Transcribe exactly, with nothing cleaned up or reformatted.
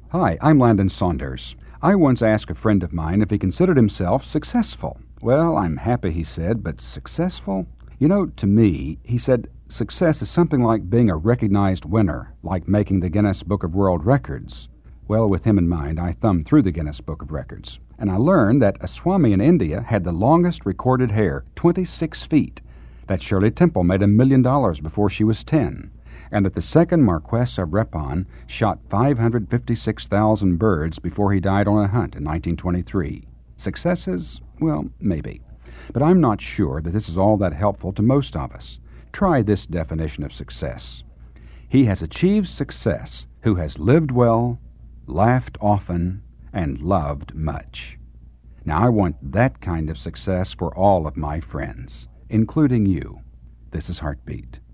Hi, I'm Landon Saunders. I once asked a friend of mine if he considered himself successful. Well, I'm happy, he said, but successful? You know, to me, he said, success is something like being a recognized winner, like making the Guinness Book of World Records. Well, with him in mind, I thumbed through the Guinness Book of Records, and I learned that a Swami in India had the longest recorded hair, twenty-six feet, that Shirley Temple made a million dollars before she was ten, and that the second Marquess of Ripon shot five hundred fifty-six thousand birds before he died on a hunt in nineteen twenty-three. Successes? Well, maybe. But I'm not sure that this is all that helpful to most of us. Try this definition of success. He has achieved success who has lived well, laughed often, and loved much. Now, I want that kind of success for all of my friends, including you. This is Heartbeat.